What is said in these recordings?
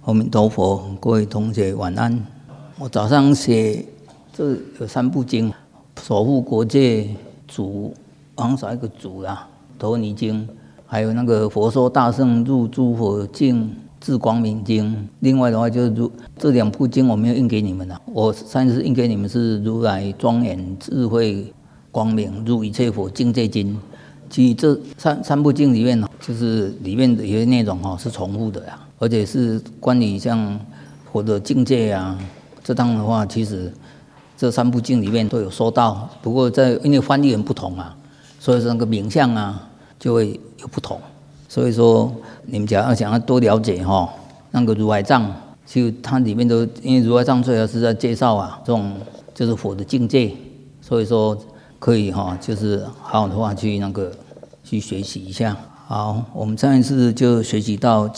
阿弥陀佛，各位同学晚安。我早上写，这有3部经，守护国界主，往少一个主啦，陀尼经，还有那个佛说大圣入诸佛境智光明经。另外的话就是这2部经我没有印给你们了，我上次印给你们是如来庄严智慧光明入一切佛境界经。其实这三部经里面，就是里面的有些内容是重复的呀，而且是关于像佛的境界啊。这当然的话，其实这3部经里面都有说到，不过因为翻译很不同啊，所以说那个名相啊就会有不同。所以说你们想要多了解那个如来藏，其实它里面都因为如来藏最后是在介绍这种就是佛的境界，所以说可以就是好好的话去学习一下。好，我们上一次就学习到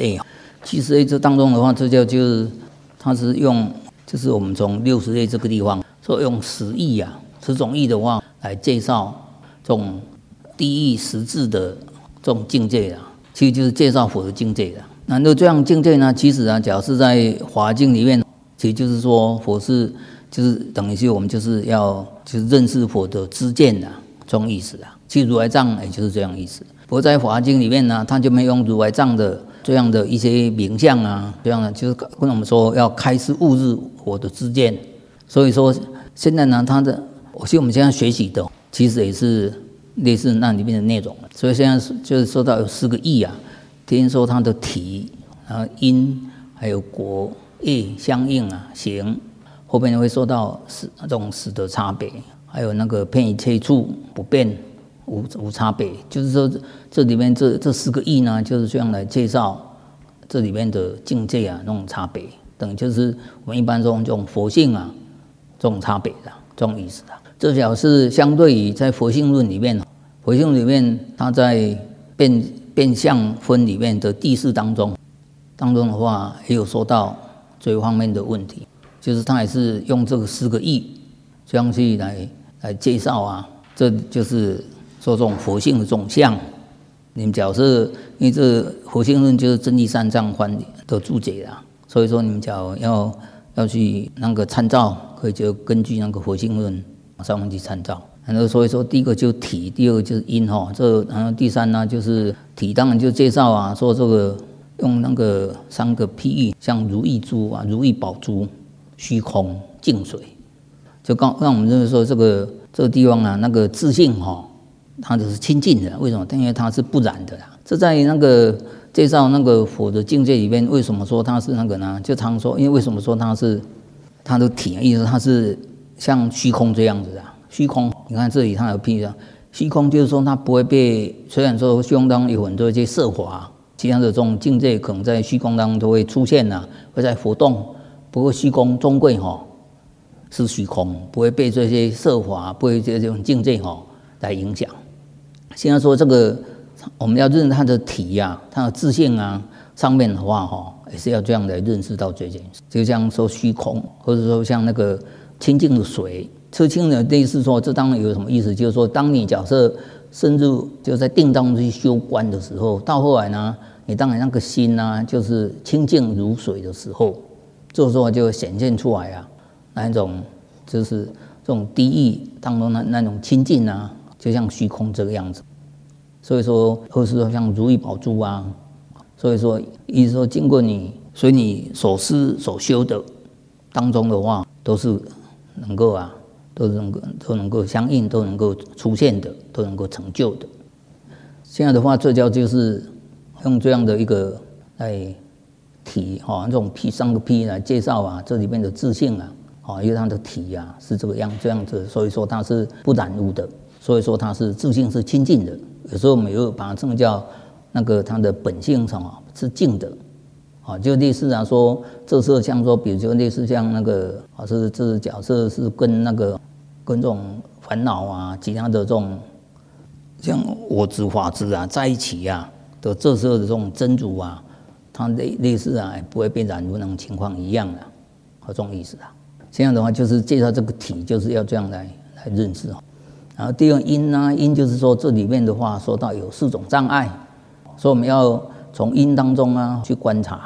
70A，70A 这当中的话，这就是它是用就是我们从60A 这个地方说用10种义的话来介绍这种第一实质的这种境界啦，其实就是介绍佛的境界啦。那这样境界呢，其实假如是在华经里面，其实就是说佛是就是等于是我们就是要就是认识佛的知见啦，这种意思啦。其实如来藏也就是这样意思。不过在华经里面呢，他就没用如来藏的这样的一些名相啊，这样的就是跟我们说要开示悟日佛的知见。所以说现在呢，我们现在学习的其实也是类似那里面的内容。所以现在就是说到有4个义啊，听说它的体，然后因，还有果、业相应啊，行，后面会说到这种使的差别，还有那个遍一切处不变无差别。就是说这里面这4个义呢，就是这样来介绍这里面的境界啊，那种差别，等于就是我们一般说这种佛性啊，这种差别的这种意思的。这表示相对于在佛性论里面，它在变相分里面的第4当中的话，也有说到这方面的问题，就是它也是用这个4个义这样去来介绍啊，这就是说这种佛性的这种相。你们假设因为这佛性论就是真谛三藏翻的注解啦，所以说你们假如要去那个参照，可以就根据那个佛性论上面去参照。然后所以说第一个就是体，第2个就是因然后第3呢就是体，当然就介绍啊，说这个用那个3个譬喻，像如意珠啊、如意宝珠、虚空、净水，就让我们认为说这个地方啊，那个自性它就是清净的。为什么？因为它是不染的啦。这在那个介绍那个佛的境界里面，为什么说它是那个呢？就常说，因为为什么说它是它的体，意思它是像虚空这样子啊。虚空，你看这里它有譬喻，虚空就是说它不会被，虽然说虚空当中有很多一些色华，其他的这种境界可能在虚空当中都会出现啊，会在活动。不过虚空终归是虚空，不会被这些色华，不会这种境界来影响。现在说这个我们要认识它的体啊，它的自性啊，上面的话也是要这样来认识到这件事。就像说虚空，或者说像那个清净的水，清净的类似说，这当然有什么意思？就是说，当你假设深入就在定当中去修观的时候，到后来呢，你当然那个心啊，就是清净如水的时候，这时候就显现出来啊，那一种就是这种低意当中那种清净啊，就像虚空这个样子。所以说，或是说像如意宝珠啊，所以说意思说，经过你随你所思所修的当中的话，都是能够啊，都能够相应，都能够出现的，都能够成就的。现在的话，最教就是用这样的一个来体这种3个譬来介绍啊，这里面的自性啊，因为它的体啊是这样子，所以说它是不染污的，所以说它是自性是清净的。有时候我们又把它称叫那个它的本性是净的，就类似说这是像说，比如说类似像那个这假设是跟这种烦恼啊，其他的这种像我执法执啊在一起啊的这时候的这种真如啊，它类似不会被染污那种情况一样这种意思现在的话就是介绍这个体，就是要这样来认识。然后第2因啊，因就是说这里面的话说到有4种障碍，所以我们要从因当中去观察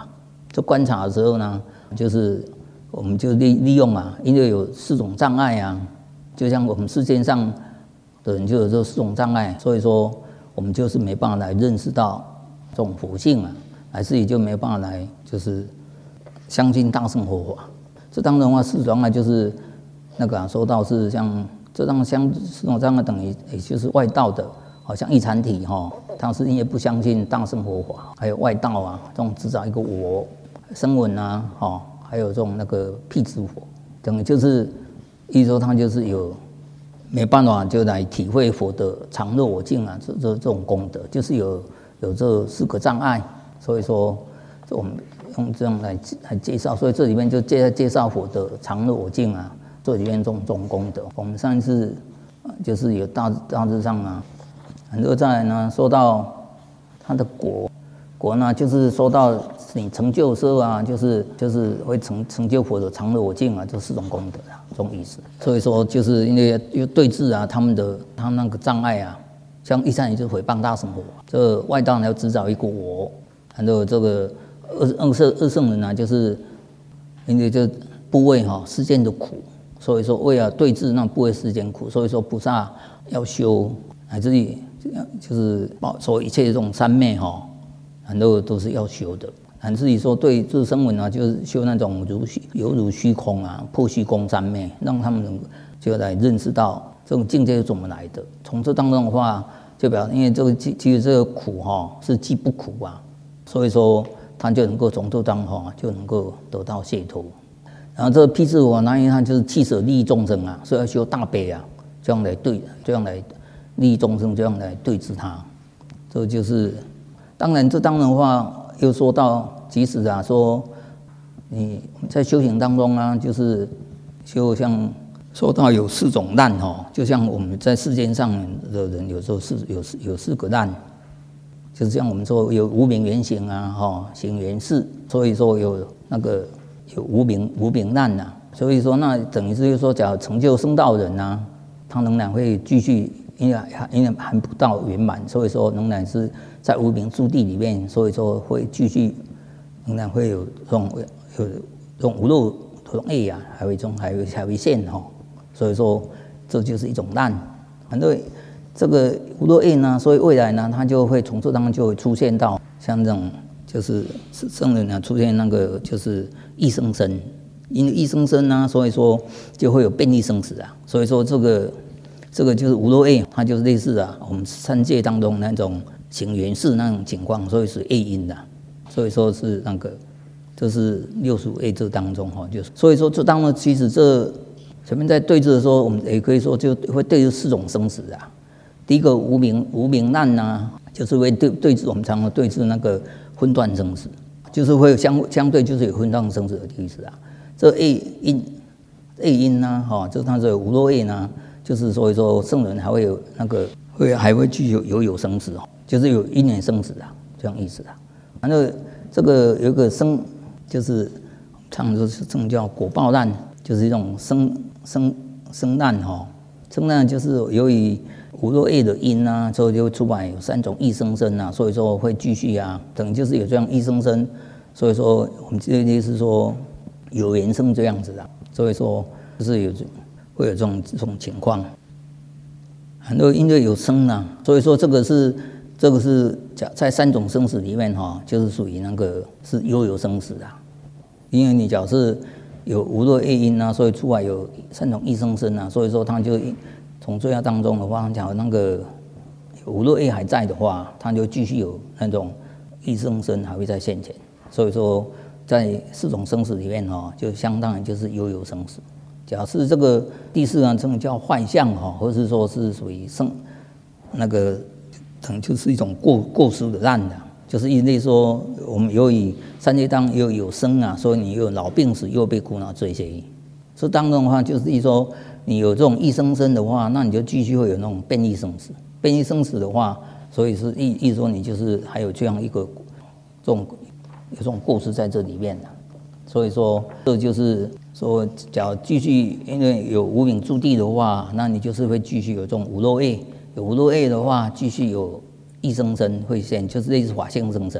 就观察的时候呢，就是我们就利用啊，因为有4种障碍啊，就像我们世界上的人就有这4种障碍，所以说我们就是没办法来认识到这种佛性啊，乃至于就没办法来就是相信大乘佛法。这当中的话，4种障碍就是那个说到是像这4种障碍等于也就是外道的，好像一禅体哈，他是因为不相信大乘佛法，还有外道啊，这种制造一个我声闻啊，还有这种那个辟支佛，等于就是意思说他就是有没办法就来体会佛的常乐我净啊，这种功德，就是有这4个障碍，所以说我们用这样来介绍，所以这里面就介绍佛的常乐我净啊，这里面这种功德。我们上次就是有大致上啊，然后再来呢说到他的果呢，就是说到你成就的时候啊，就是会成就佛的常乐我净啊，这4种功德啊，这种意思。所以说就是因为对治啊，他那个障碍啊，像一禅也就是毁谤大乘佛，这外道呢要制造一个我，然后这个二圣人呢，就是因为这不畏世间的苦，所以说为了对治那不畏世间苦，所以说菩萨要修乃至于就是所一切这种三昧很多都是要修的。乃至于说对这声闻啊，就是修那种犹如虚空啊，破虚空三昧，让他们能就来认识到这种境界是怎么来的。从这当中的话，就表因为这个其实这个苦是既不苦啊，所以说他就能够从这当中就能够得到解脱。然后这个辟支佛呢，因为他就是弃舍利益众生啊，所以要修大悲啊，这样来利益众生，这样来对治他。这就是当然的话。又说到，即使说你在修行当中啊，就是就像说到有4种难就像我们在世间上的人有时候有4个难，就是像我们说有无明缘行啊，行缘事，所以说有无明难呐，所以说那等于是说，假如成就圣道人啊，他仍然会继续。因为还不到圆满，所以说仍然是在无明诸地里面，所以说会继续，仍然会有这种无漏这种业啊，还会现所以说这就是一种难。反正这个无漏业呢，所以未来呢，它就会从这当中就会出现到像这种就是圣人啊，出现那个就是异生身，因为异生身呢，所以说就会有变异生死啊，所以说这个就是无漏业，它就是类似我们3界当中那种行缘事那种情况，所以是业因的，所以说是这是65业这当中就是所以说这当中其实这前面在对治的时候，我们也可以说就会对治4种生死啊。第一个无明难啊，就是会对治我们常常对治那个分段生死，就是会相对就是有分段生死的意思啊。这业因呢，就是它这无漏业呢。就是所以说圣人还会有还会具有生死就是有因缘生死啊，这样意思啊。反正这个有一个就是常说是这种叫果报难，就是一种生难生难就是由于无漏业的因啊，所以就出来有3种异生身啊，所以说会继续啊，等于就是有这样异生身，所以说我们这里是说有缘生这样子的，所以说就是会有这种情况，很多因为有生啊，所以说这个是在3种生死里面就是属于是有生死啊。因为你假设有无漏业因啊，所以出来有3种异生身啊，所以说它就从罪恶当中的话，假如无漏业还在的话，它就继续有那种异生身还会在现前，所以说在4种生死里面就相当于就是有生死。假设这个第4呢，这种叫坏相或是说是属于可能就是一种过失的难的，就是因为说我们由于3界当中有生啊，所以你有老病死，又被苦恼罪邪。这当中的话，就是说你有这种异生身的话，那你就继续会有那种变异生死。变异生死的话，所以是意说你就是还有这样一个有这种过失在这里面的。所以说这就是说，假如继续因为有无明诸地的话，那你就是会继续有这种无漏业。有无漏业的话，继续有异生身会现，就是类似法性生身的。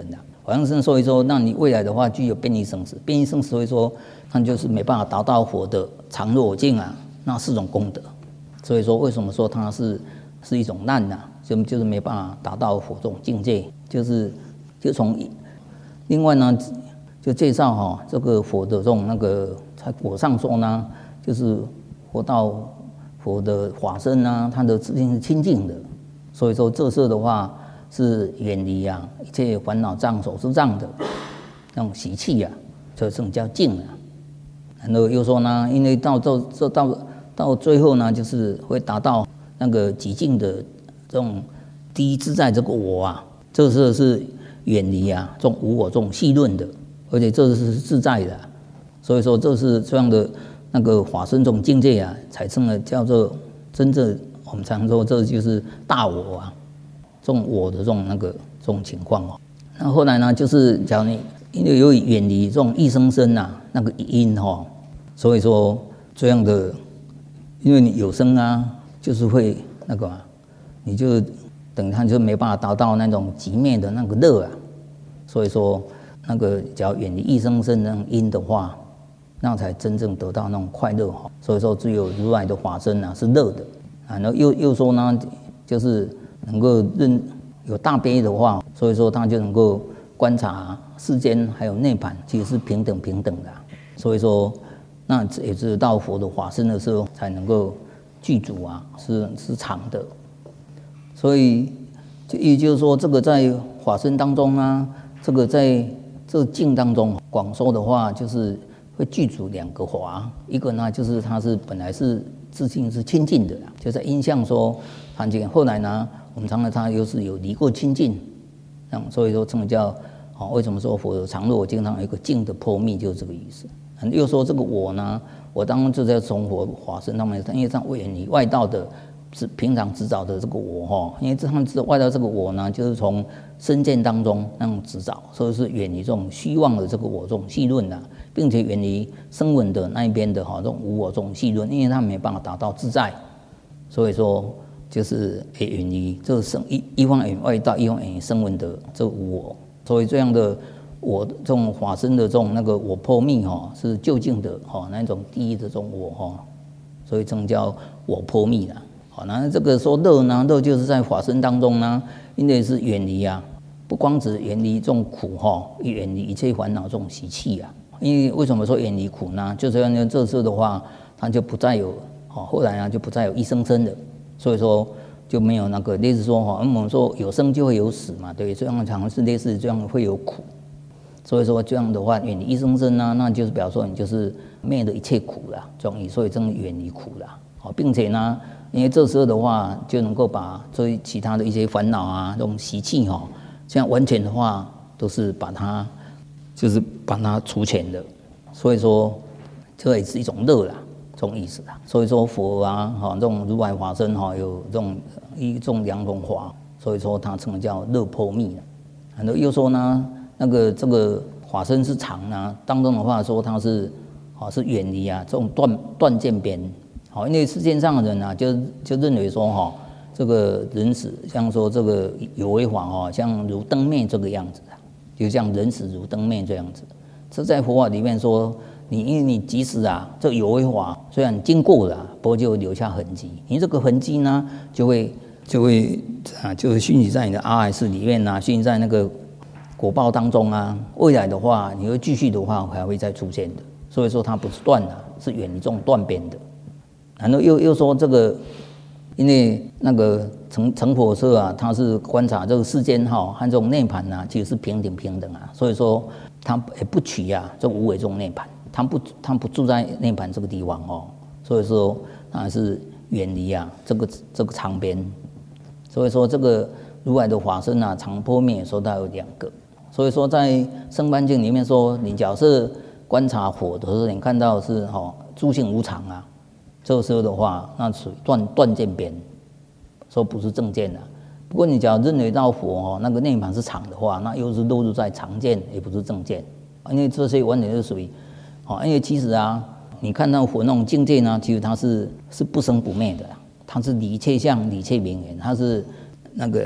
往生所以说，那你未来的话具有变异生死，变异生死所以说，那就是没办法达到佛的常乐我净啊，那是种功德。所以说，为什么说它是一种难啊？就是没办法达到佛这种境界，就从另外呢，就介绍这个佛的这种那个，在果上说呢，就是佛的法身啊，它的自性是清净的，所以说这时候的话是远离一切烦恼障、手持障的那种习气这种叫净啊。然后又说呢，因为到最后呢，就是会达到那个极尽的这种第一自在这个我这时候是远离这种无我这种细论的，而且这是自在的，所以说这是这样的那个法身这种境界才称了叫做真正我们常说这就是大我这种我的这种情况那后来呢，就是假如你因为有远离这种一生生那个因所以说这样的，因为你有生就是会那个你就等它就没办法达到那种极灭的那个乐所以说那个只要远离一生生那种因的话，那才真正得到那种快乐所以说只有如来的法身是乐的然后又说呢，就是能够有大悲的话，所以说他就能够观察世间还有涅槃其实是平等的所以说那也是到佛的法身的时候才能够具足是常的。所以也就是说，这个在法身当中这个在这个境当中广说的话，就是会具足两个法，一个呢就是它是本来是自性是清净的就在因相说凡境，后来呢我们常常它又是有离过清净，所以说这个叫为什么说佛的常乐我经常有一个净的破灭，就是这个意思。又说这个我呢，我当然就在从佛法身上面，因为这样远离外道的平常执照的这个我因为他们外道这个我呢，就是从身见当中那种执照，所以是远离这种虚妄的这个我这种细论并且远离声闻的那一边的这种无我这种细论，因为他们没办法达到自在，所以说就是远离这个一方远离外道，一方远离声闻的这个无我，所以这样的。我这种法身的这种那个我破灭是究竟的那种第一的这种我所以这种叫我破灭那这个说乐呢，乐就是在法身当中呢，因为是远离不光只远离这种苦也远离一切烦恼这种习气因为为什么说远离苦呢？就是因为这次的话，它就不再有后来就不再有一生生的，所以说就没有那个类似说我们说有生就会有死嘛，对，这样常是类似这样会有苦。所以说这样的话，远离一生生那就是表示说你就是灭了一切苦这种意思，所以真远离苦并且呢，因为这时候的话，就能够把这其他的一些烦恼这种习气这样完全的话，都是把它除全的。所以说，这也是一种乐这种意思所以说佛这种如来法身有这种两种法，所以说它称为叫乐破灭然后又说呢。这个法身是常当中的话说它是远离这种断见边因为世界上的人就认为说这个人死像说这个有为法像如灯灭这个样子就像人死如灯灭这样子。这在佛法里面说，因为你即使这有为法虽然经过了，不过就留下痕迹，你这个痕迹呢就会讯息在你的阿赖世里面讯息在那个。果报当中未来的话，你会继续的话还会再出现的，所以说它不是断是远离这种断边的。然后又说这个，因为那个成佛社它是观察这个世间和这种涅槃其实是平等所以说它也不取这无为这种涅槃，它不住在涅槃这个地方所以说它是远离这个长边，所以说这个如来的法身常破灭说它有两个。所以说，在生般经里面说，你假设观察佛的时候，你看到是诸行无常这个时候的话，那属于断见边，说不是正见不过你假如认为到佛那个涅槃是常的话，那又是落入在常见，也不是正见，因为这些完全是属于因为其实你看到佛那种境界呢，其实它是不生不灭的，它是离一切相，离一切名言，它是那个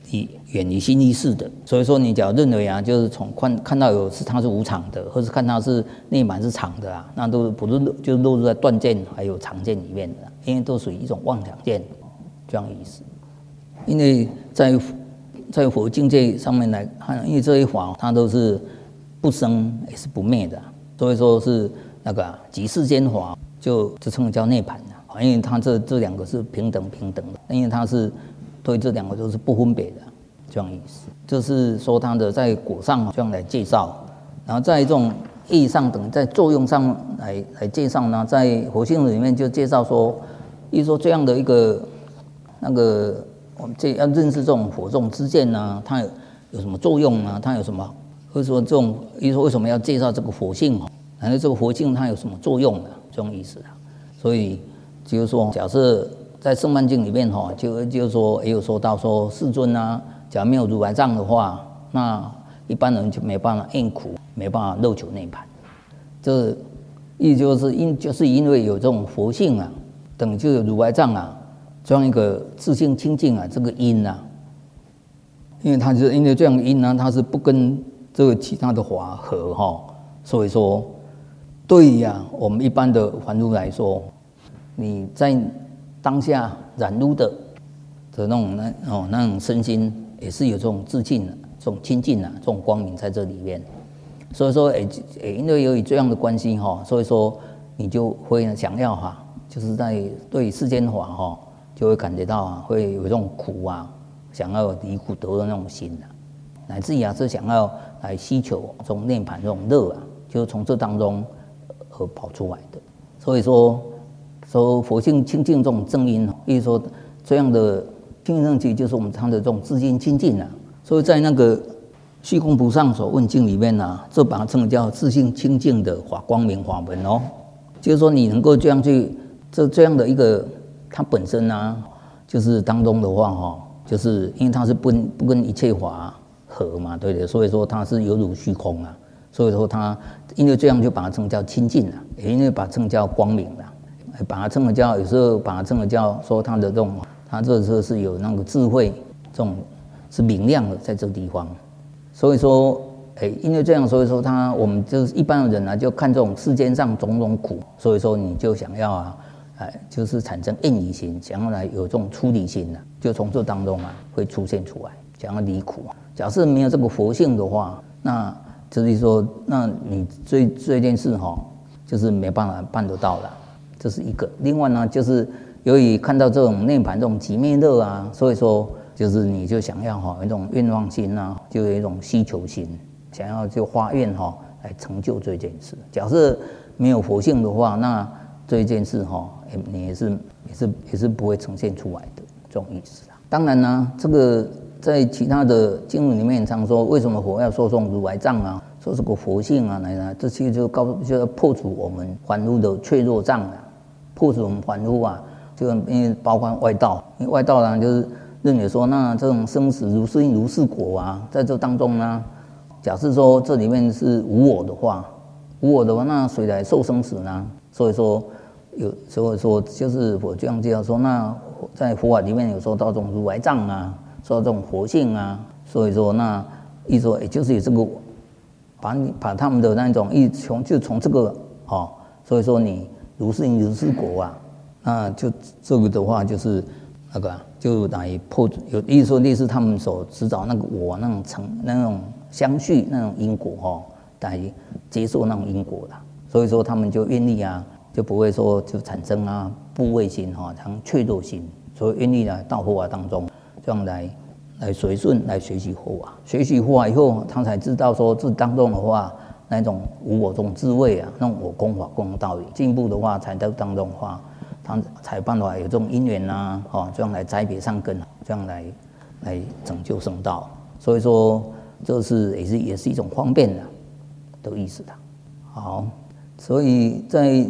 远离心意识的。所以说，你只要认为啊，就是从看到它是无常的，或是看它是涅槃是常的啊，那都不是就落入在断见还有常见里面的，因为都属于一种妄想见这样意思。因为在佛境界上面来看，因为这一法它都是不生也是不灭的，所以说是那个即世间法就称为叫涅槃的，因为它这两个是平等的，因为它是对这两个都是不分别的这样意思。就是说它的在果上这样来介绍，然后在这种意义上等在作用上来介绍呢，在佛性里面就介绍说，意思说这样的一个那个。我们要认识这种佛这种知见呢，它有什么作用呢？它有什么？或者说这种，意思说为什么要介绍这个佛性？然后这个佛性它有什么作用呢？这种意思啊。所以就是说，假设在《圣曼经》里面就是说也有说到说，世尊啊，假如没有如来藏的话，那一般人就没办法厌苦，没办法乐求涅槃。这意思就是因为有这种佛性啊，等就有如来藏啊。这样一个自性清净啊，这个因啊，因为它就是因为这样的因呢，它是不跟这个其他的法合所以说对于我们一般的凡夫来说，你在当下染污的那种身心，也是有这种自净这种清净这种光明在这里面。所以说因为由于这样的关系所以说你就会想要就是在对世间法就会感觉到会有这种苦想要离苦得的那种心乃至于是想要来希求这种涅槃这种乐就是从这当中而跑出来的。所以说佛性清净这种正因，意思说这样的清净正气就是我们谈的这种自心清净所以在那个虚空菩萨所问经里面这把它称为叫自性清净的法光明法门就是说你能够这样去这样的一个。它本身就是当中的话就是因为它是不跟一切法合嘛，对不对？所以说它是犹如虚空所以说它因为这样就把它称叫清净也因为把它称叫光明把它称为叫有时候把它称为叫说它的这种，它这时候是有那个智慧，这种是明亮的在这个地方。所以说因为这样，所以说我们就是一般的人就看这种世间上种种苦，所以说你就想要就是产生厌离心，想要来有这种出离心就从这当中会出现出来，想要离苦。假设没有这个佛性的话，那就是说，那你这件事就是没办法办得到了，这是一个。另外呢，就是由于看到这种涅槃这种极灭乐所以说就是你就想要有一种愿望心就有一种希求心，想要就发愿来成就这件事。假设没有佛性的话，那这一件事你也是不会呈现出来的这种意思当然呢，这个在其他的经文里面常说，为什么佛要说这种如来藏说这个佛性这些就要破除我们凡夫的脆弱障破除我们凡夫就因为包括外道，因为外道就是认为说，那这种生死如是因如是果在这当中假设说这里面是无我的话，那谁来受生死呢？所以说就是我这样介绍说，那在佛法里面有说到这种如来藏说到这种佛性所以说那意思说也就是有这个把他们的那种就从这个所以说你如是因如是果那就这个的话就是那个就来破有意思说类似他们所执找那个我那种相续那种因果来接受那种因果所以说他们就愿意就不会说就产生怖畏心像怯弱心，所以愿意到佛法当中这样来随顺来学习佛法，学习佛法以后，他才知道说这当中的话那种无我这种智慧那种我空法空道理，进一步的话才在当中的话，他才有办法有这种因缘这样来栽培上根，这样来拯救圣道。所以说这是也是一种方便的意思好，所以在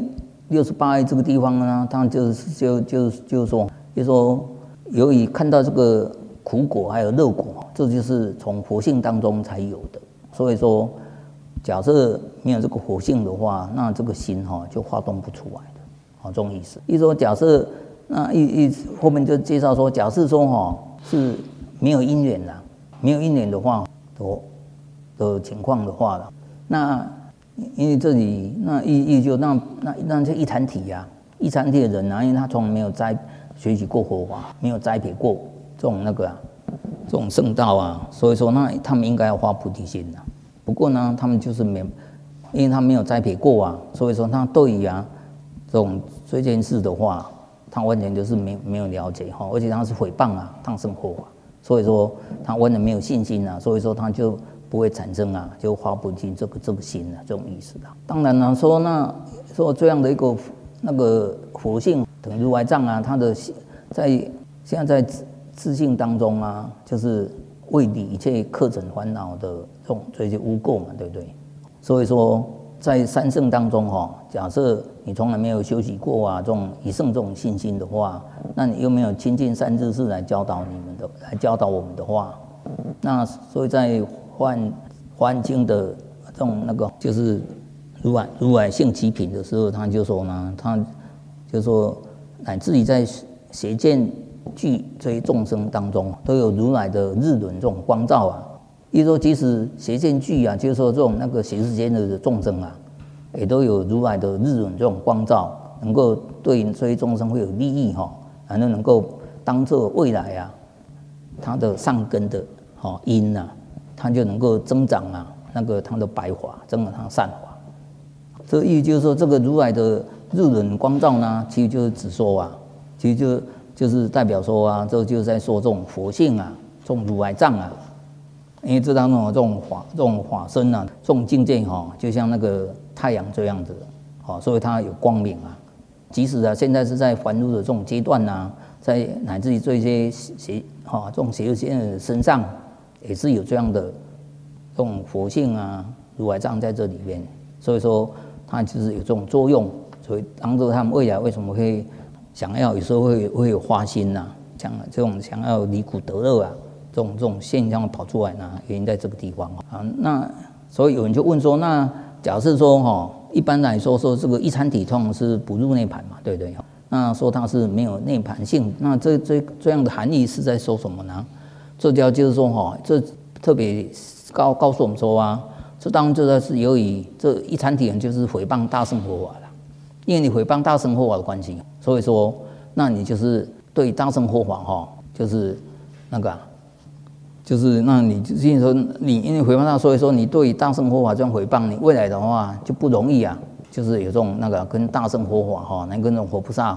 68页这个地方呢，他就是说，由于看到这个苦果还有乐果，这就是从佛性当中才有的。所以说，假设没有这个佛性的话，那这个心就发动不出来的，这种意思。意思说，假设那后面就介绍说，假设说是没有因缘啦，没有因缘的话的情况的话了，那因为这里那意就那这一禅体啊，一禅体的人啊，因为他从来没有学习过佛法，没有栽培过这种这种圣道啊，所以说那他们应该要发菩提心啊。不过呢，他们就是因为他没有栽培过啊，所以说他对于这件事的话，他完全就是没有了解哈，而且他是诽谤啊，谤圣佛法，所以说他完全没有信心啊，所以说他就不会产生就发菩提这个心啊，这种意思啊。当然了，说这样的一个佛性等如来藏啊，他的现在自性当中啊，就是为理一切客尘烦恼的这些污垢嘛，对不对？所以说，在三圣当中假设你从来没有修习过啊，这种以圣这种信心的话，那你又没有亲近三知识来教导我们的话，那所以在梵经的这种就是如来性其品的时候，他就说呢，他就说乃至于在邪见具这些众生当中，都有如来的日轮这种光照啊。意思说，即使邪见具啊，就是说这种邪世间的众生啊，也都有如来的日轮这种光照，能够对这些众生会有利益然后能够当作未来啊，他的上根的因啊，他就能够增长啊他的白华，增长他的善华。这个意思就是说，这个如来的日轮光照呢，其实就是指说啊，其实就是代表说啊，这就是在说这种佛性啊，这种如来藏啊。因为这当中这种法身啊，这种境界就像太阳这样子所以它有光明啊。即使现在是在凡夫的这种阶段啊，在乃至于这些这种邪恶仙人身上，也是有这样的这种佛性啊，如来藏在这里面。所以说它就是有这种作用，所以当作他们未来为什么会想要有时候会有花心啊，想要离苦得乐啊。这种现象跑出来呢，原因在这个地方那所以有人就问说，那假设说一般来说这个一禅体通常是不入内盘嘛，对不对？那说它是没有内盘性，那这样的含义是在说什么呢？这就是说这特别告诉我们说啊，这当然就是由于这一禅体人就是诽谤大乘佛法了，因为你诽谤大乘佛法的关系，所以说那你就是对大乘佛法就是就是那你就是说你因为诽谤他，所以说你对大乘佛法这样诽谤，你未来的话就不容易啊，就是有这种跟大乘佛法能跟这种佛菩萨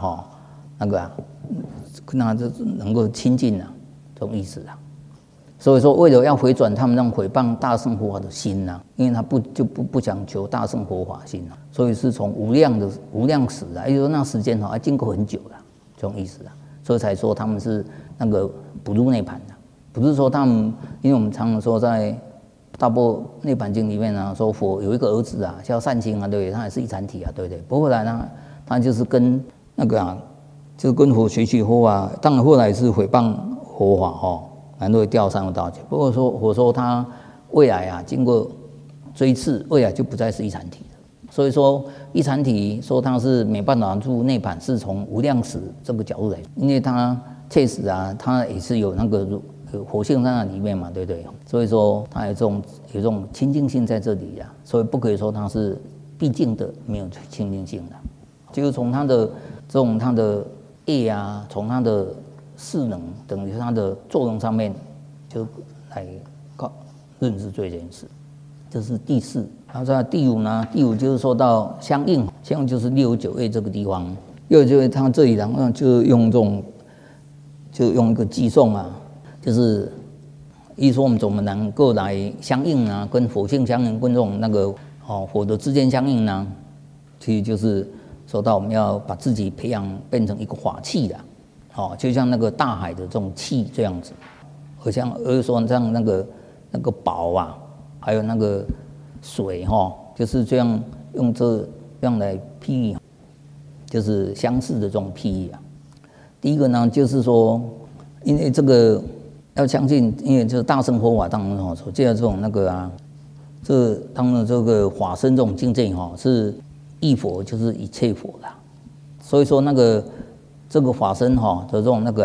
那就能够亲近啊，这种意思啊。所以说为了要回转他们那种诽谤大乘佛法的心啊，因为他不讲求大乘佛法心啊，所以是从无量时啊，也就是说那时间经过很久了，这种意思啊，所以才说他们是不入内盘的。不是说他们，因为我们常常说在《大般涅槃经》里面啊，说佛有一个儿子啊，叫善星啊，对不对？他也是一禅体啊，对不对？不过后来呢，他就是跟就跟佛学习佛法，当然后来是诽谤佛法然后会掉三恶道去。不过我说他未来啊，经过追赐，未来就不再是一禅体了。所以说一禅体说他是没办法入内盘，是从无量时这个角度来，因为他确实啊，他也是有活性在那里面嘛，对不对？所以说它有这种清净性在这里啊，所以不可以说它是毕竟的没有清净性的，就是从它的它的业啊，从它的势能等于它的作用上面，就来认识这件事。这是第四，然后在第五呢？第五就是说到相应就是六九业这个地方，六九业它这里然后就用一个寄送啊。就是意思说我们怎么能够来相应呢？跟佛性相应，跟这种佛的之间相应呢？其实就是说到我们要把自己培养变成一个法器的，就像大海的这种气这样子，而说像那个宝啊，还有水就是这样用这样来譬喻，就是相似的这种譬喻啊。第一个呢，就是说，因为这个。要相信，因为这大乘佛法当中所介的这种这当然这个法身这种境界是一佛就是一切佛啦。所以说这个法身的这种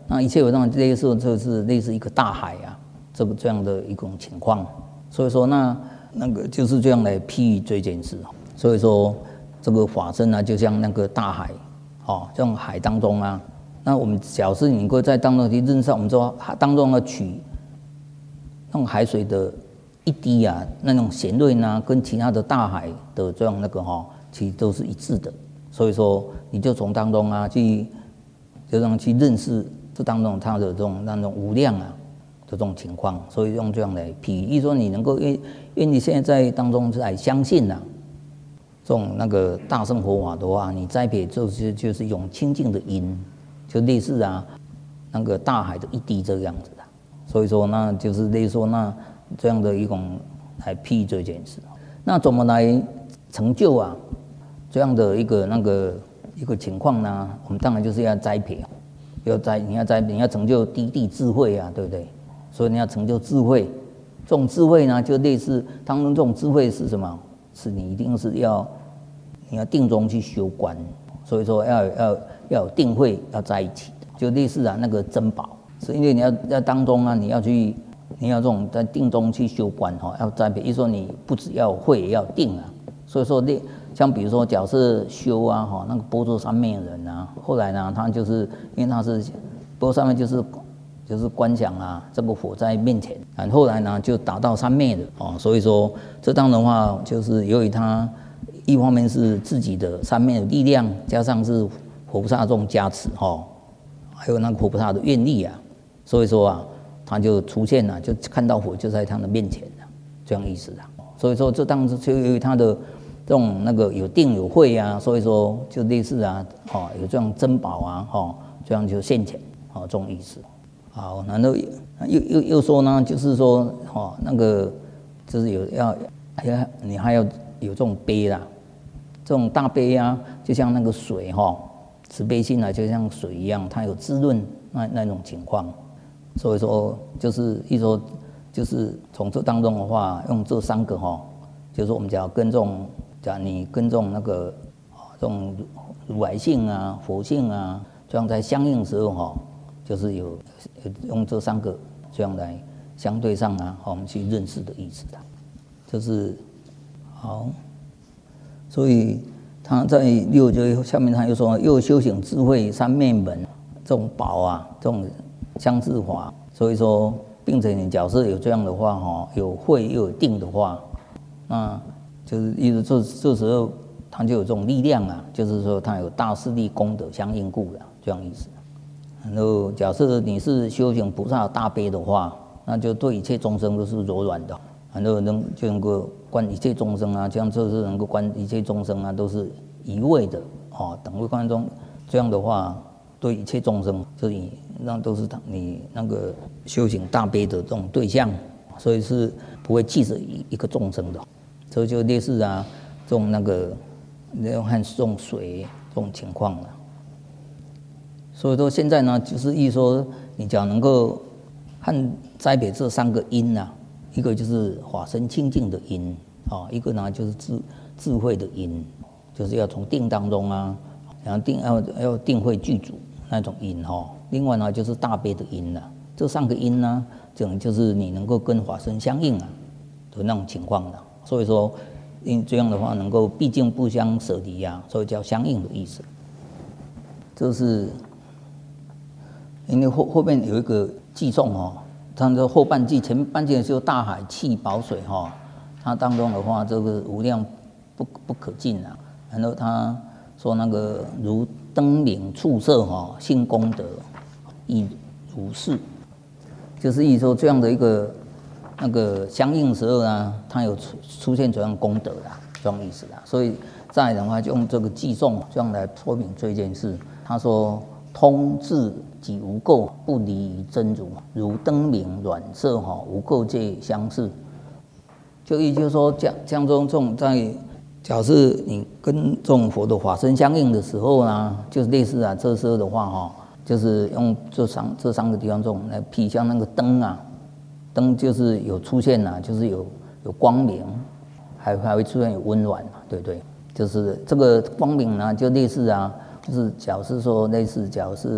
那一切有种类似就是类似一个大海啊，这样的一种情况。所以说那个就是这样来譬喻这件事。所以说这个法身啊，就像那个大海，这种海当中啊，那我们假设你能够在当中去认识，我们说当中要取那种海水的一滴啊，那种咸味呢，跟其他的大海的这样那个其实都是一致的。所以说你就从当中啊去认识这当中它的这种那种无量啊的这种情况。所以用这样来比喻说，你能够愿意现在在当中来相信啊这种那个大乘佛法的话，你栽培就是一种清净的因，就类似啊那个大海的一滴这个样子的。所以说那就是类似说那这样的一种来譬喻这件事。那怎么来成就啊这样的一个情况呢？我们当然就是要栽培，你要成就第一地智慧啊，对不对？所以你要成就智慧，这种智慧呢，就类似当中这种智慧是什么？是你一定是你要定中去修观，所以说要有定慧要在一起的，就类似啊那个珍宝，是因为你要在当中啊，你要这种在定中去修观要栽培。意思说你不只要会，也要定啊。所以说像比如说假设修啊那个波若三昧人啊，后来呢他就是因为他是波若三昧就是观想啊这个佛在面前，然后后来呢就达到三昧的所以说这当然的话就是由于他一方面是自己的三昧的力量，加上是佛菩萨这种加持还有那个佛菩萨的愿力啊，所以说啊他就出现了，就看到佛就在他的面前了，这样意思啊。所以说这当时就由于他的这种那个有定有慧啊，所以说就类似啊有这种珍宝啊这样就现前这种意思。好，然后又说呢，就是说那个就是你还要有这种悲啦，这种大悲啊，就像那个水慈悲心啊，就像水一样，它有滋润那种情况。所以说就是一说就是从这当中的话，用这三个就是我们讲跟这种你跟这种那个这种如来性啊、佛性啊，这样在相应的时候就是有用这三个这样来相对上啊，我们去认识的意思的，就是好。所以他在六节下面他又说，又修行智慧三昧门这种宝啊，这种相似法。所以说，并且你假设有这样的话有慧又有定的话，那就是意思这时候他就有这种力量啊，就是说他有大势力功德相应故的这样意思。然后假设你是修行菩萨大悲的话，那就对一切众生都是柔软的，然后就能够观一切众生啊，这样就是能够观一切众生啊，都是一味的等位观中，这样的话对一切众生，就是你让都是你那个修行大悲的这种对象，所以是不会记着一个众生的，所以就类似啊这种那个和这种水这种情况了。所以说现在呢，就是意思说，你只要能够和栽培这三个因啊，一个就是法身清净的因一个呢就是智慧的因，就是要从定当中啊，然后要定慧具足那种因另外呢就是大悲的因啊，这三个因呢，这种就是你能够跟法身相应啊的那种情况的。所以说，因这样的话能够毕竟不相舍离啊，所以叫相应的意思。这是。因为后面有一个偈颂它的后半句，前半句就是大海气宝水它当中的话，这个无量不可尽啊。然后他说那个如灯明触色性功德亦如是，就是意思说这样的一个那个相应时候呢，它有出现这样功德啦，这样意思啦。所以再来的话，就用这个偈颂这样来说明这件事。他说。通智即无垢，不离于真如，如灯明软色无垢界相似。就意就是说，这种在假设你跟这种佛的法身相应的时候呢，就是类似这时候的话就是用这三个地方这种来譬，像那个灯啊，灯就是有出现就是有光明，还会出现有温暖嘛，对不对？就是这个光明呢，就类似就是假设说类似，假如是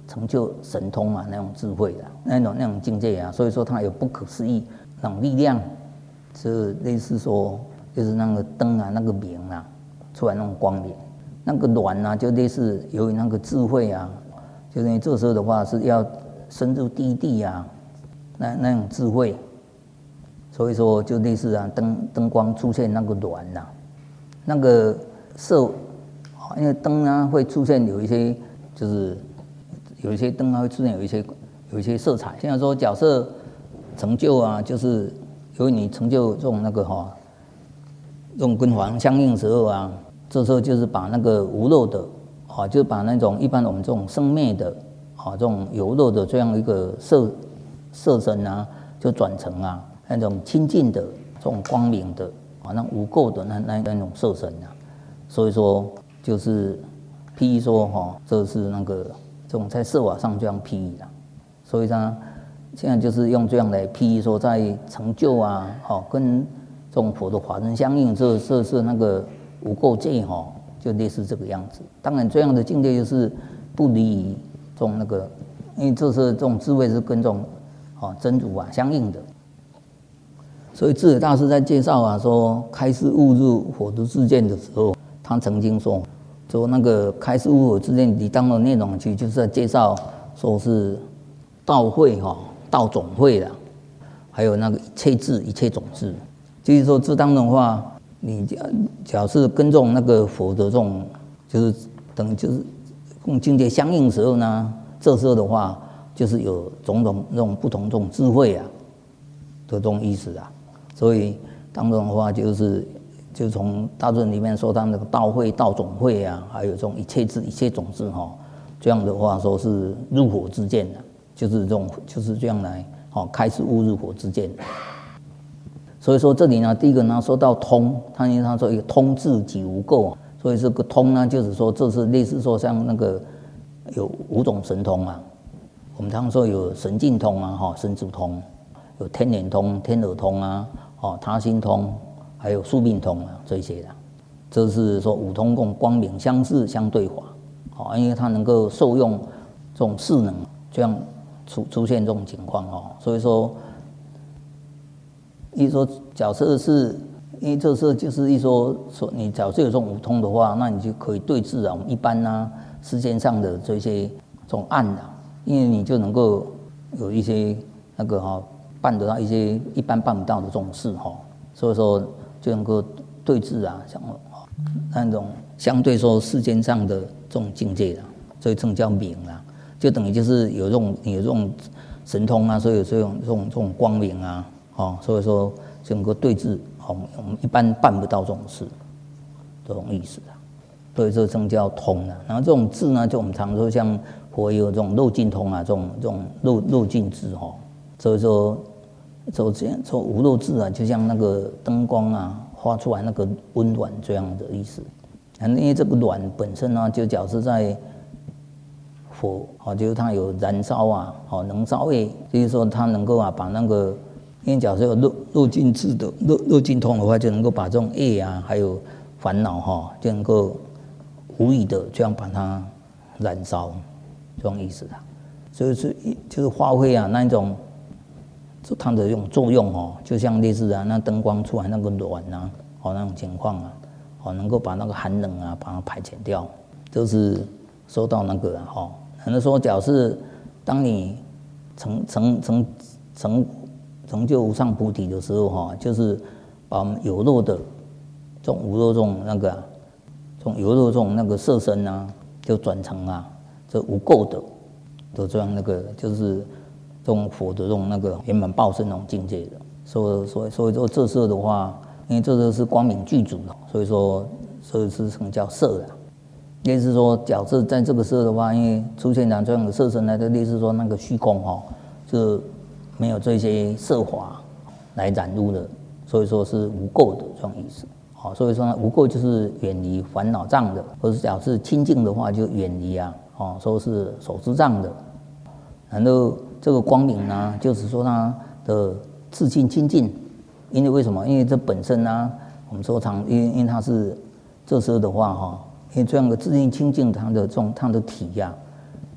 成就神通啊，那种智慧啊，那种境界啊，所以说它有不可思议那种力量，是类似说就是那个灯啊，那个明啊，出来那种光明，那个卵啊，就类似由于那个智慧啊，就是你这时候的话是要深入地啊，那种智慧，所以说就类似啊灯光出现那个卵啊，那个色，因为灯啊会出现有一些就是有一些灯啊会出现有一些色彩，现在说角色成就啊，就是由于你成就这种那个这种跟法相相应的时候啊，这时候就是把那个无漏的就把那种一般我们这种生灭的这种有漏的这样一个色身啊，就转成啊那种清净的这种光明的那无垢的那种色身啊，所以说就是譬喻说这是那个这种在色法上这样譬喻的，所以他现在就是用这样来譬喻说，在成就啊跟这种佛的法身相应，这是那个无垢界就类似这个样子。当然这样的境界就是不离于这种那个，因为这是这种智慧是跟这种真如啊相应的。所以智者大师在介绍啊说开示悟入佛的智见的时候，他曾经说那个开示悟佛智见里当中的内容，其实就是在介绍说是道慧道总慧啦，还有那个一切智一切种智。就是说这当中的话，你假设跟这种那个佛的这种就是等于就是跟境界相应的时候呢，这时候的话就是有种种那种不同这种智慧啊的这种意思啊。所以当中的话就从大论里面说他那个道慧道总慧啊，还有这种一切智一切种智这样的话说是入佛之见的，就是这样来开始悟入佛之见。所以说这里呢，第一个呢说到通，他说一个通智即无垢，所以这个通呢就是说这是类似说像那个有5种神通啊，我们常说有神境通啊神足通，有天眼通天耳通啊他心通，还有宿命通啊这些的，这是说5通共光明相似相对法因为它能够受用这种势能，这样出现这种情况所以说一说假设是，因为这是就是一说你假设有这种5通的话，那你就可以对治我们一般世间上的这些这种案因为你就能够有一些那个办得到一些一般办不到的这种事所以说就能够对治像那种相对说世间上的这种境界所以这种叫明就等于就是有这种神通所以有这种光明所以说就能够对治我们一般办不到这种事，这种意思所以这种叫通然后这种智呢，就我们常说像佛也有这种漏尽通这种漏尽智所以说无漏智就像那个灯光发出来那个温暖这样的意思。因为这个暖本身就假设在火就是它有燃烧能烧业，就是说它能够把那个，因为假设有漏尽智的漏尽通的话，就能够把这种业还有烦恼就能够无意的这样把它燃烧，这种意思所以就是发挥那一种它的这种作用就像类似那灯光出来那个暖那种情况能够把那个寒冷把它排遣掉，就是说到那个可能说假设当你成就无上菩提的时候就是把我们有漏的这种无漏这种那个这种有漏这种那个色身就转成这无垢的这样那个就是这种佛的这种那个圆满报身那种境界的。所以说这色的话，因为这个是光明具足的，所以说是称叫色类似说假设在这个色的话，因为出现这样的色身就类似说那个虚空就没有这些色华来染污的，所以说是无垢的这种意思所以说无垢就是远离烦恼障的，或者假设清净的话就远离说是手持障的。然后这个光明呢，就是说它的自性清净，因为为什么？因为这本身我们说因为它是这时候的话因为这样的自性清净，它的体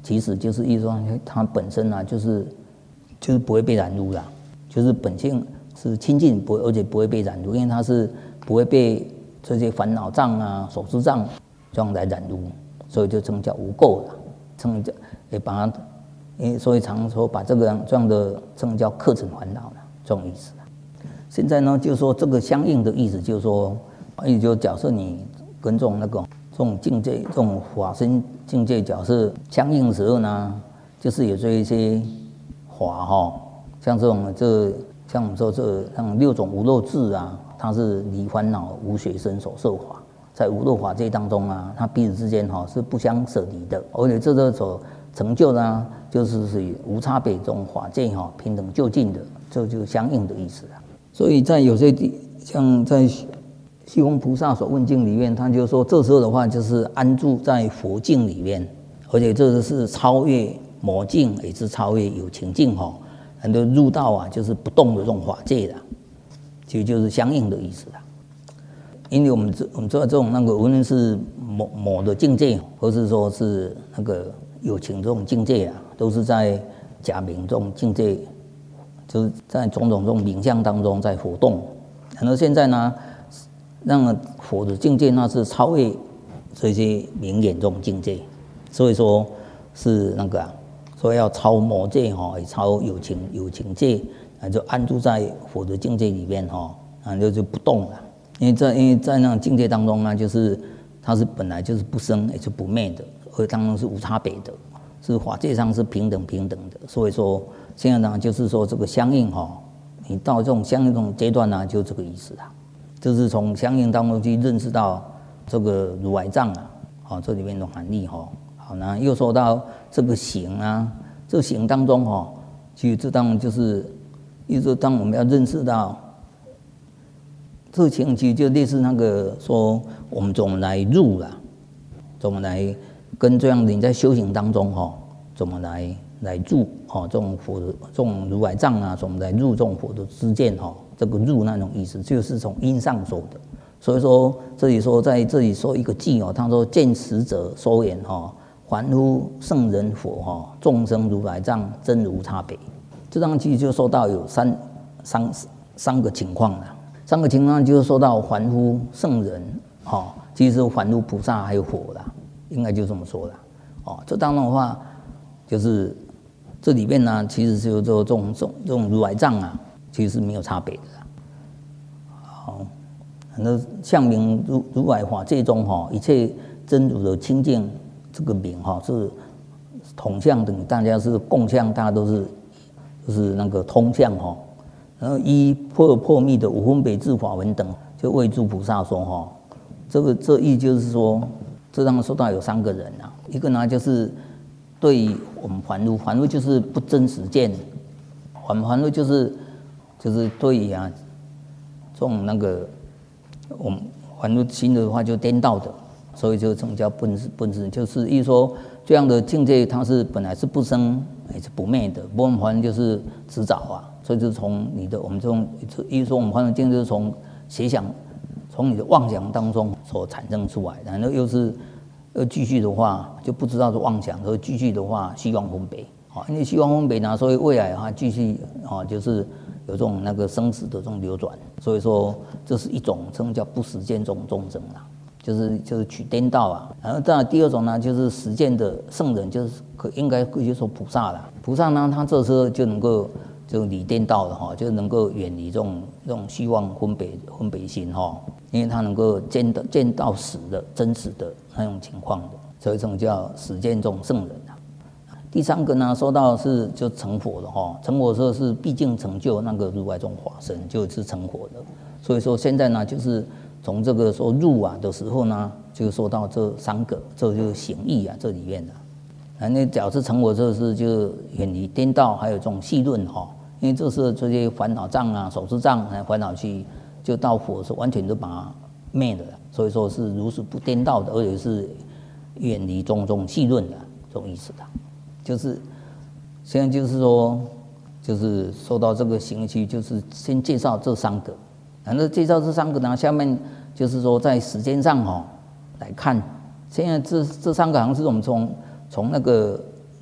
其实就是意思说它本身啊，就是不会被染污啦，就是本性是清净，而且不会被染污，因为它是不会被这些烦恼障啊、所知障这样来染污，所以就称叫无垢了，称叫也把它，所以常说把这样的称叫客尘烦恼了，这种意思。现在呢，就是说这个相应的意思，就是说，也就假设你跟这种境界，这种法身境界，假设相应的时候呢，就是有这一些法像这种像我们说像6种无漏智啊，它是离烦恼无学生所受法，在无漏法界当中啊，它彼此之间是不相舍离的，而且这个所成就呢，就是属于无差别这种法界平等就近的，这就是相应的意思啊。所以在有些像在虚空菩萨所问境里面，他就说这时候的话就是安住在佛境里面，而且这是超越魔境，也是超越有情境很多入道啊，就是不动的这种法界的，其实就是相应的意思啦。因为我们知道这种无论是魔的境界，或是说是那个有情这种境界啊，都是在假名这种境界，就是在种种这种名相当中在活动。然后现在呢，让佛的境界那是超越这些名言这种境界，所以说是说要超魔界也超有情界，就安住在佛的境界里面就不动了。因为在那种境界当中呢，就是它是本来就是不生也是不灭的，而当中是无差别的，是法界上是平等的。所以说现在呢，就是说这个相应你到这种相应这种阶段呢，就这个意思啦，就是从相应当中去认识到这个如来藏这里面的含义好呢，又说到这个行啊，这个行当中其实这当然就是当我们要认识到这个情，其实就类似说我们怎么来入啦，怎么来跟这样你在修行当中怎么来入这种佛的这种如来藏啊，怎么来入这种佛的知见这个入那种意思，就是从因上说的。所以说在这里说一个偈他说见识者说言凡夫圣人佛众生如来藏真无差别。这张偈就说到有三个情况啦。3个情况就是说到凡夫圣人其实凡夫菩萨还有佛啦，应该就这么说啦这当中的话，就是这里面呢，其实就是说这种如来藏啊，其实是没有差别的啦。好，很多相明如来法界中一切真如的清净这个名是同相等，大家是共相，大家都是通相然后依破密的无分别智法门等，就为诸菩萨说这意就是说，这当中说到有3个人啊，一个呢就是对于我们凡夫就是不真实见，凡夫就是对于这种我们凡夫心的话就颠倒的，所以就称叫笨智，就是意思说这样的境界它是本来是不生也是不灭的，不然凡就是迟早啊。所以就是从我们这种意思说，我们凡夫境界就是从邪想，从你的妄想当中所产生出来，然后又继续的话就不知道是妄想，所以继续的话希望分别因为希望分别呢，所以未来继续就是有这种生死的这种流转，所以说这是一种称叫不实践这种众生啦，就是取颠倒啊。然后当然第2种呢，就是实践的圣人，就是应该可以说菩萨啦。菩萨呢，他这时候就能够就离颠倒了就能够远离这种虚妄分别心因为他能够见到实的真实的那种情况的，所以这种叫实践这种圣人啊。第3个呢，说到是就成佛的成佛的时候是毕竟成就如来这种法身，就是成佛的。所以说现在呢，就是从这个说入的时候呢，就说到这3个，这就是行义这里面的。那假设成佛这是就远离颠倒，还有这种戏论因为这是这些烦恼障啊、所知障烦恼去就到佛是完全都把它灭了，所以说是如实不颠倒的，而且是远离种种戏论的这种意思的。就是现在就是说，就是说到这个行期，就是先介绍这3个，然后介绍这3个呢，下面就是说在时间上来看，现在这3个好像是我们从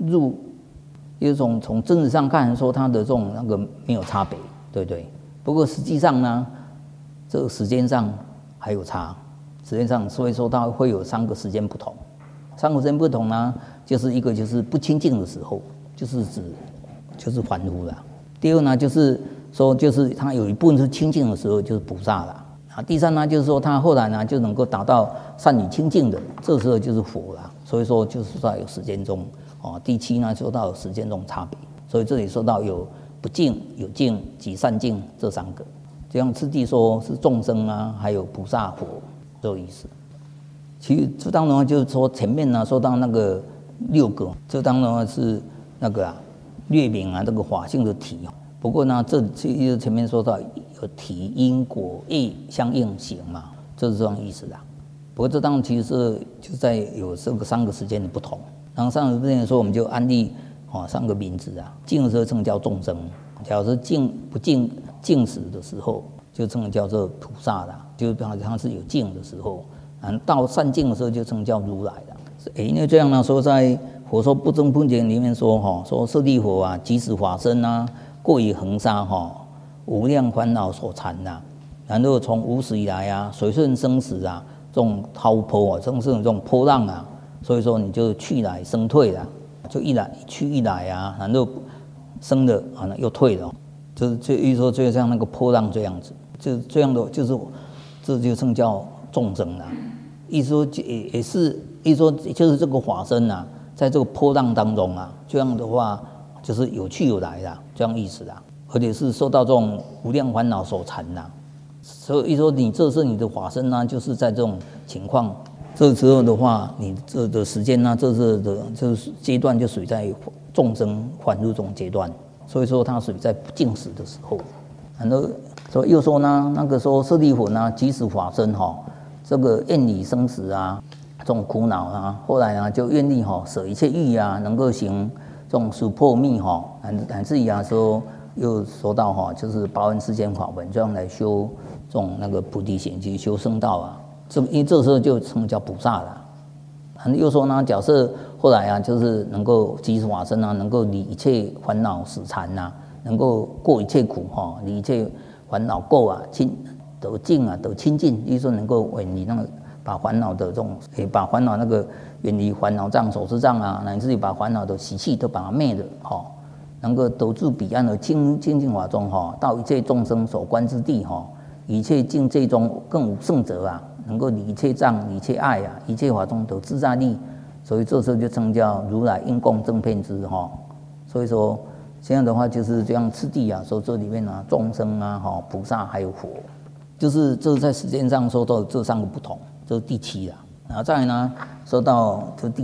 入，有种从政治上看说它的这种那个没有差别，对不对？不过实际上呢，这个时间上还有差，时间上所以说它会有3个时间不同。3个时间不同呢，就是一个就是不清净的时候，就是指就是凡夫啦。第二呢，就是说就是它有一部分是清净的时候，就是菩萨啦。第3呢，就是说他后来呢就能够达到善与清净的，这时候就是佛啦。所以说就是说有时间中第7呢说到有时间中差别，所以这里说到有不净、有净及善净这3个，这样次第说是众生啊，还有菩萨、佛这个意思。其实这当中就是说前面呢说到那个6个，这当中是那个略明这个法性的体。不过呢，这前面说到有体、因、果、业相应行嘛，这是这样意思的。不过这当中其实就在有这个3个时间的不同。然后3个时间说我们就安立3个名字啊，净的时候称叫众生，假如是不净时的时候，就称叫做菩萨啦，就表示它是有净的时候。到善净的时候就称叫如来了。因为这样呢，说在佛说不增不减里面说舍利佛啊，即使法身啊，过于恒沙无量烦恼所缠呐，然后从无始以来啊，随顺生死啊，这种滔波生是这种波浪啊，所以说你就去来生退了，就一来去一来啊，然后生了又退了，就意思说就像那个波浪这样子，就这样的就是这就称叫众生啦。意思说也是意思说就是这个法身啊，在这个波浪当中啊，这样的话就是有去有来啦，这样意思啦。而且是受到这种无量烦恼所缠啦，所以说你这是你的法身呢，就是在这种情况，这时候的话，你这的时间呢，这是的就是阶段就属于在众生还入这种阶段，所以说它属于在不净时的时候。然后所以又说呢，那个说舍利弗呢，即使法身这个厌离生死啊，这种苦恼啊，后来呢就愿力舍一切欲啊，能够行这种疏破密乃至于说又说到就是八万世间法门，这样来修这种那个菩提心去修圣道啊，因为这时候就称叫菩萨了。又说呢，假设后来就是能够即使法身啊，能够离一切烦恼死缠啊，能够过一切苦离一切烦恼垢啊，得净啊，得清净，意思说能够远离那个把烦恼的这种，把烦恼那个远离烦恼障、所知障啊，乃至于把烦恼的习气都把它灭了能够得住彼岸的清净法中到一切众生所观之地一切境界中更无圣者啊，能够离一切障、离一切爱啊，一切法中得自在力，所以这时候就称叫如来应供正遍知所以说这样的话就是这样次第啊，说这里面众生啊菩萨还有佛。就是这在时间上说到这3个不同，这是第7啦。然后再来呢，说到这第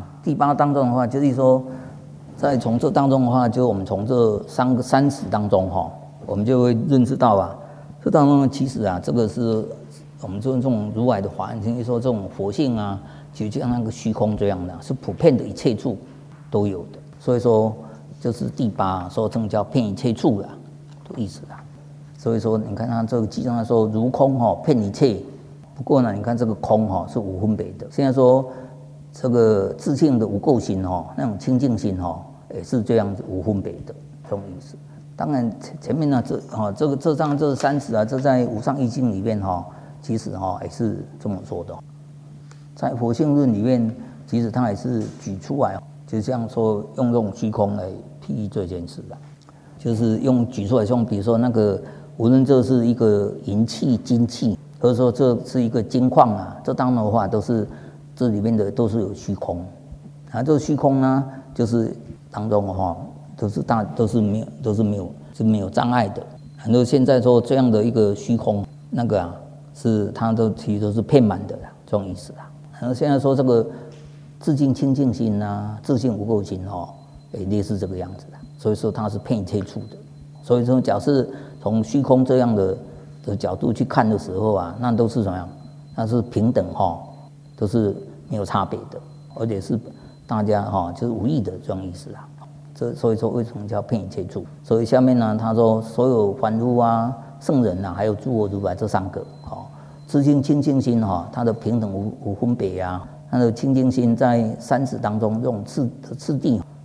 8当中的话，就是说，在从这当中的话，就我们从这三时当中我们就会认识到这当中其实这个是我们这种如来的法，就是说这种佛性啊，就像那个虚空这样的，是普遍的一切处都有的。所以说，就是第8说称叫遍一切处啦，的意思啦。所以说，你看他这个记上说如空遍一切，不过呢，你看这个空是无分别的。现在说这个自性的无垢心那种清净心也是这样子无分别的这种意思。当然前面呢这张这30这在无上义经里面其实也是这么说的。在佛性论里面，其实他也是举出来，就像说用这种虚空来譬喻这件事的，就是用举出来说，比如说那个。无论这是一个银器、金器，或者说这是一个金矿这当中的话，都是这里面的都是有虚空。这个虚空呢，就是当中都是没有障碍的。很多现在说这样的一个虚空，那个是它其实都是遍满的这种意思然后现在说这个自净清净心自性无垢心也类似这个样子所以说它是遍一切处的。所以说，假设从虚空这样的角度去看的时候那都是什么样？那是平等都是没有差别的，而且是大家就是无异的这种意思所以说为什么叫遍一切处？所以下面呢，他说所有凡夫圣人还有诸佛如来这3个自性清净心它的平等无分别它的清净心在30当中这种次第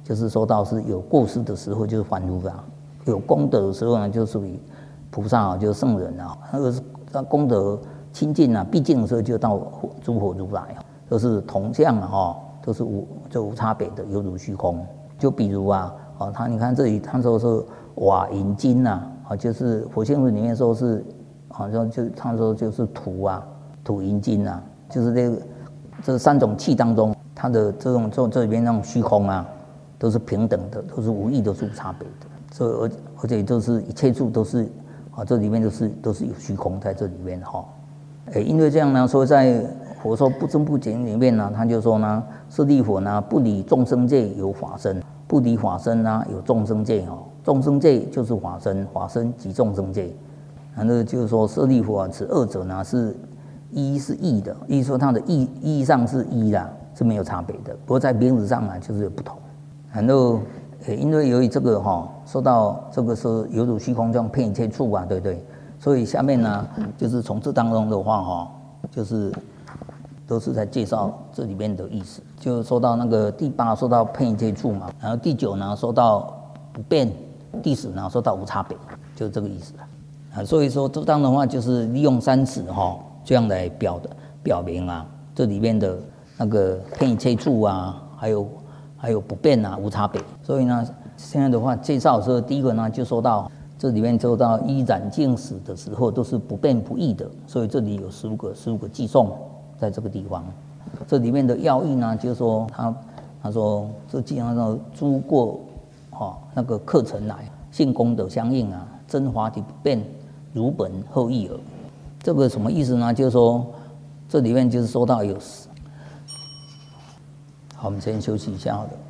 就是说到是有过失的时候就是凡夫啊，有功德的时候呢就属于菩萨啊，就是圣人啊。那个是功德清净啊，毕竟的时候就到诸佛如来啊，都是同相啊，都是无差别的，犹如虚空。就比如啊，你看这里他说是瓦银金呐，就是佛性论里面说是，好像就他说就是土银金呐，就是这三种气当中，它的这里边那种虚空啊，都是平等的，都是无异，都是无差别的。所以而且都是一切处都是这里面都是有虚空在这里面哈。因为这样呢，所以在佛说不增不减里面呢，他就说呢，舍利弗呢，不离众生界有法身，不离法身呢有众生界哈。众生界就是法身，法身即众生界。那就是说舍利弗啊，此二者呢是异的，意思说它的意义上是一啦，是没有差别的。不过在名字上啊，就是有不同。然后因为由于这个说到这个是犹如虚空这样遍一切处啊，对不对？所以下面呢，就是从这当中的话就是都是在介绍这里面的意思。就说到那个第8说到遍一切处嘛，然后第9呢说到不变，第10呢说到无差别，就是这个意思啊。所以说这当的话就是利用30这样来表明啊，这里面的那个遍一切处啊，还有不变啊，无差别。所以呢，现在的话介绍的时候，第一个呢就说到这里面说到依染净死的时候都是不变不异的，所以这里有15个寄送在这个地方。这里面的要义呢，就是说他说这基本上诸过那个课程来，性功德相应啊，真法体不变，如本后义耳。这个什么意思呢？就是说这里面就是说到有，好，我们先休息一下好了。